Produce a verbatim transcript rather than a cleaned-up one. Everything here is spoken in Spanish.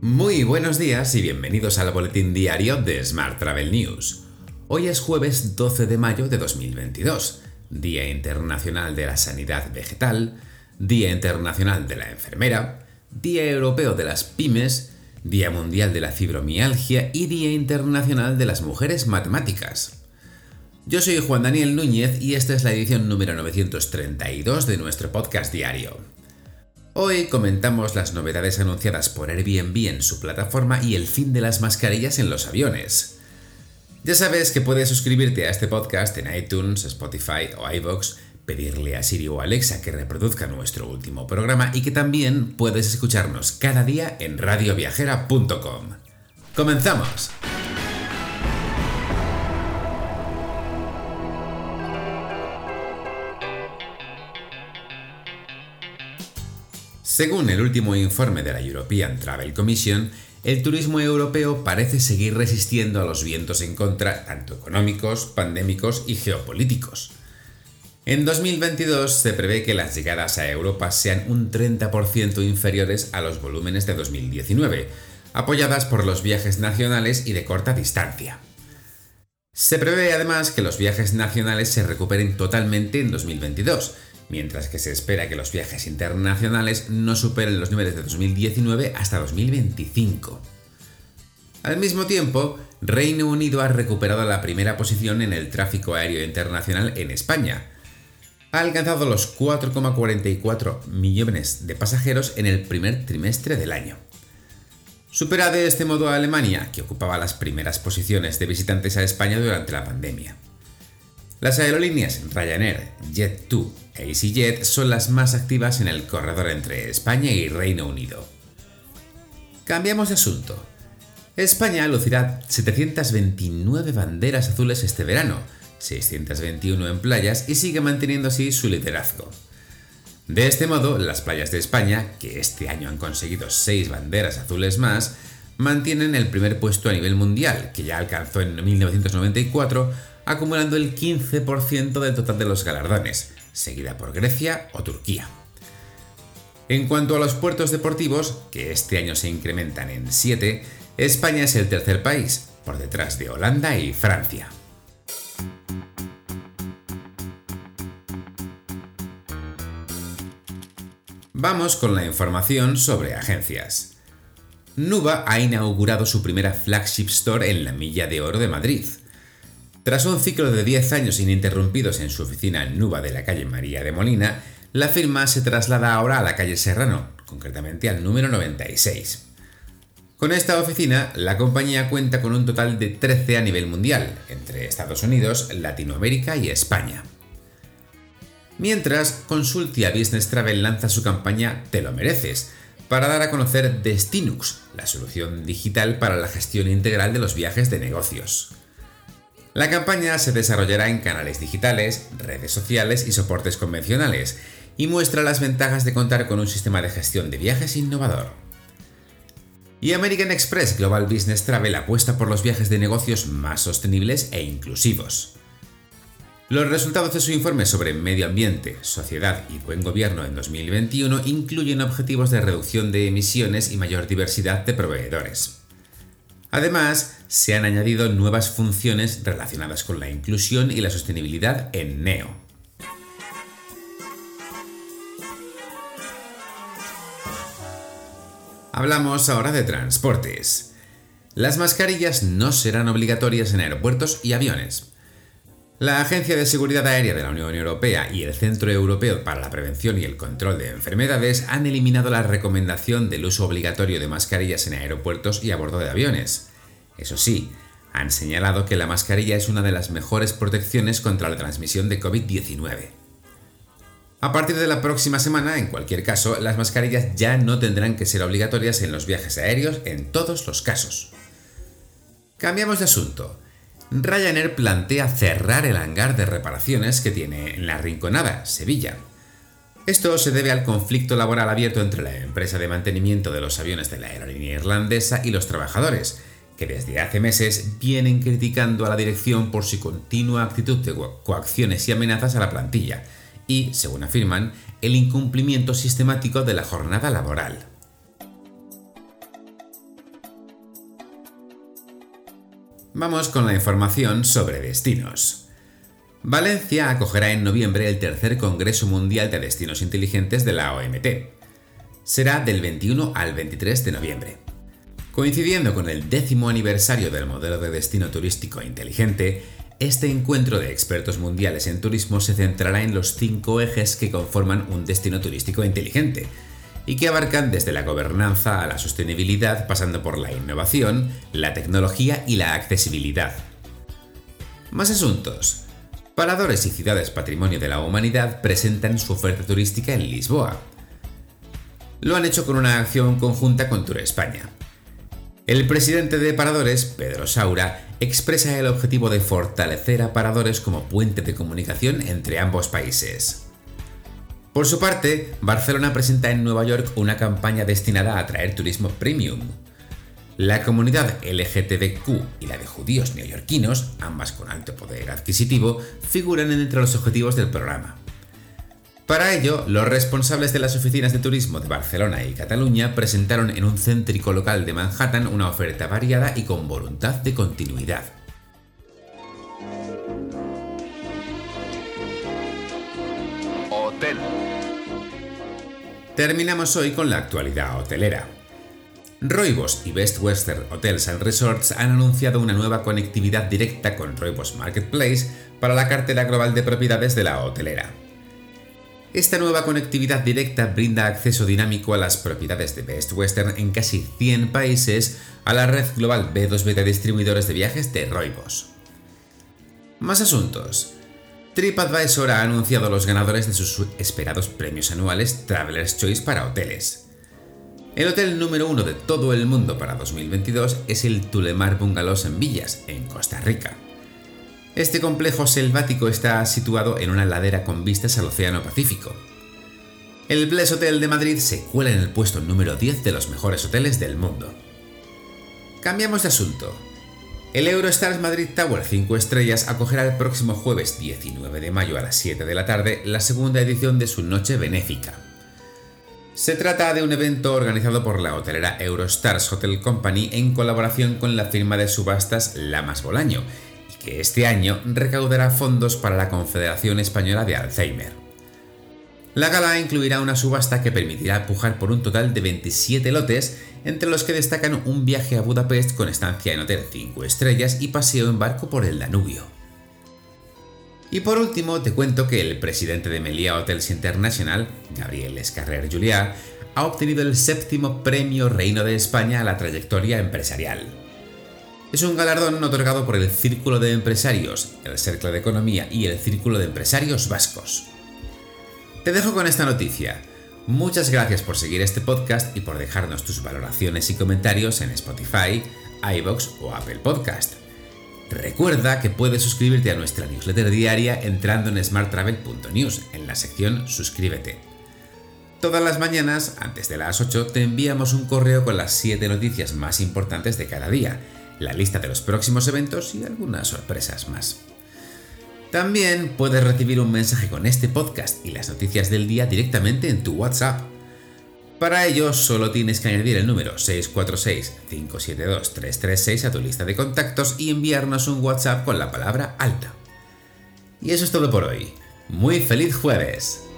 Muy buenos días y bienvenidos al boletín diario de Smart Travel News. Hoy es jueves doce de mayo de dos mil veintidós, Día Internacional de la Sanidad Vegetal, Día Internacional de la Enfermera, Día Europeo de las Pymes, Día Mundial de la Fibromialgia y Día Internacional de las Mujeres Matemáticas. Yo soy Juan Daniel Núñez y esta es la edición número novecientos treinta y dos de nuestro podcast diario. Hoy comentamos las novedades anunciadas por Airbnb en su plataforma y el fin de las mascarillas en los aviones. Ya sabes que puedes suscribirte a este podcast en iTunes, Spotify o iVoox, pedirle a Siri o Alexa que reproduzca nuestro último programa y que también puedes escucharnos cada día en radio viajera punto com. ¡Comenzamos! Según el último informe de la European Travel Commission, el turismo europeo parece seguir resistiendo a los vientos en contra, tanto económicos, pandémicos y geopolíticos. En dos mil veintidós se prevé que las llegadas a Europa sean un treinta por ciento inferiores a los volúmenes de dos mil diecinueve, apoyadas por los viajes nacionales y de corta distancia. Se prevé además que los viajes nacionales se recuperen totalmente en dos mil veintidós, mientras que se espera que los viajes internacionales no superen los niveles de dos mil diecinueve hasta dos mil veinticinco. Al mismo tiempo, Reino Unido ha recuperado la primera posición en el tráfico aéreo internacional en España. Ha alcanzado los cuatro coma cuarenta y cuatro millones de pasajeros en el primer trimestre del año. Supera de este modo a Alemania, que ocupaba las primeras posiciones de visitantes a España durante la pandemia. Las aerolíneas Ryanair, Jet dos e EasyJet son las más activas en el corredor entre España y Reino Unido. Cambiamos de asunto. España lucirá setecientas veintinueve banderas azules este verano, seiscientas veintiuno en playas y sigue manteniendo así su liderazgo. De este modo, las playas de España, que este año han conseguido seis banderas azules más, mantienen el primer puesto a nivel mundial, que ya alcanzó en mil novecientos noventa y cuatro, acumulando el quince por ciento del total de los galardones, seguida por Grecia o Turquía. En cuanto a los puertos deportivos, que este año se incrementan en siete, España es el tercer país, por detrás de Holanda y Francia. Vamos con la información sobre agencias. Nuba ha inaugurado su primera flagship store en la Milla de Oro de Madrid. Tras un ciclo de diez años ininterrumpidos en su oficina en Nuba de la calle María de Molina, la firma se traslada ahora a la calle Serrano, concretamente al número noventa y seis. Con esta oficina, la compañía cuenta con un total de trece a nivel mundial, entre Estados Unidos, Latinoamérica y España. Mientras, Consultia Business Travel lanza su campaña Te lo mereces, para dar a conocer Destinux, la solución digital para la gestión integral de los viajes de negocios. La campaña se desarrollará en canales digitales, redes sociales y soportes convencionales, y muestra las ventajas de contar con un sistema de gestión de viajes innovador. Y American Express Global Business Travel apuesta por los viajes de negocios más sostenibles e inclusivos. Los resultados de su informe sobre medio ambiente, sociedad y buen gobierno en dos mil veintiuno incluyen objetivos de reducción de emisiones y mayor diversidad de proveedores. Además, se han añadido nuevas funciones relacionadas con la inclusión y la sostenibilidad en Neo. Hablamos ahora de transportes. Las mascarillas no serán obligatorias en aeropuertos y aviones. La Agencia de Seguridad Aérea de la Unión Europea y el Centro Europeo para la Prevención y el Control de Enfermedades han eliminado la recomendación del uso obligatorio de mascarillas en aeropuertos y a bordo de aviones. Eso sí, han señalado que la mascarilla es una de las mejores protecciones contra la transmisión de covid diecinueve. A partir de la próxima semana, en cualquier caso, las mascarillas ya no tendrán que ser obligatorias en los viajes aéreos en todos los casos. Cambiamos de asunto. Ryanair plantea cerrar el hangar de reparaciones que tiene en La Rinconada, Sevilla. Esto se debe al conflicto laboral abierto entre la empresa de mantenimiento de los aviones de la aerolínea irlandesa y los trabajadores, que desde hace meses vienen criticando a la dirección por su continua actitud de coacciones y amenazas a la plantilla y, según afirman, el incumplimiento sistemático de la jornada laboral. Vamos con la información sobre destinos. Valencia acogerá en noviembre el tercer Congreso Mundial de Destinos Inteligentes de la O M T. Será del veintiuno al veintitrés de noviembre. Coincidiendo con el décimo aniversario del modelo de destino turístico inteligente, este encuentro de expertos mundiales en turismo se centrará en los cinco ejes que conforman un destino turístico inteligente, y que abarcan desde la gobernanza a la sostenibilidad, pasando por la innovación, la tecnología y la accesibilidad. Más asuntos. Paradores y Ciudades Patrimonio de la Humanidad presentan su oferta turística en Lisboa. Lo han hecho con una acción conjunta con Tour España. El presidente de Paradores, Pedro Saura, expresa el objetivo de fortalecer a Paradores como puente de comunicación entre ambos países. Por su parte, Barcelona presenta en Nueva York una campaña destinada a atraer turismo premium. La comunidad L G T B Q y la de judíos neoyorquinos, ambas con alto poder adquisitivo, figuran entre los objetivos del programa. Para ello, los responsables de las oficinas de turismo de Barcelona y Cataluña presentaron en un céntrico local de Manhattan una oferta variada y con voluntad de continuidad. Hotel. Terminamos hoy con la actualidad hotelera. Roibos y Best Western Hotels and Resorts han anunciado una nueva conectividad directa con Roibos Marketplace para la cartera global de propiedades de la hotelera. Esta nueva conectividad directa brinda acceso dinámico a las propiedades de Best Western en casi cien países a la red global B dos B de distribuidores de viajes de Roibos. Más asuntos. TripAdvisor ha anunciado los ganadores de sus esperados premios anuales Traveler's Choice para hoteles. El hotel número uno de todo el mundo para dos mil veintidós es el Tulemar Bungalows en Villas, en Costa Rica. Este complejo selvático está situado en una ladera con vistas al Océano Pacífico. El Bless Hotel de Madrid se cuela en el puesto número diez de los mejores hoteles del mundo. Cambiamos de asunto. El Eurostars Madrid Tower cinco estrellas acogerá el próximo jueves diecinueve de mayo a las siete de la tarde la segunda edición de su noche benéfica. Se trata de un evento organizado por la hotelera Eurostars Hotel Company en colaboración con la firma de subastas Lamas Bolaño, y que este año recaudará fondos para la Confederación Española de Alzheimer. La gala incluirá una subasta que permitirá pujar por un total de veintisiete lotes, entre los que destacan un viaje a Budapest con estancia en hotel cinco estrellas y paseo en barco por el Danubio. Y por último, te cuento que el presidente de Meliá Hotels International, Gabriel Escarrer Juliá, ha obtenido el séptimo Premio Reino de España a la trayectoria empresarial. Es un galardón otorgado por el Círculo de Empresarios, el Cercle de Economía y el Círculo de Empresarios Vascos. Te dejo con esta noticia. Muchas gracias por seguir este podcast y por dejarnos tus valoraciones y comentarios en Spotify, iVoox o Apple Podcast. Recuerda que puedes suscribirte a nuestra newsletter diaria entrando en smart travel punto news en la sección Suscríbete. Todas las mañanas, antes de las ocho, te enviamos un correo con las siete noticias más importantes de cada día, la lista de los próximos eventos y algunas sorpresas más. También puedes recibir un mensaje con este podcast y las noticias del día directamente en tu WhatsApp. Para ello, solo tienes que añadir el número seis cuatro seis, cinco siete dos, tres tres seis a tu lista de contactos y enviarnos un WhatsApp con la palabra alta. Y eso es todo por hoy. ¡Muy feliz jueves!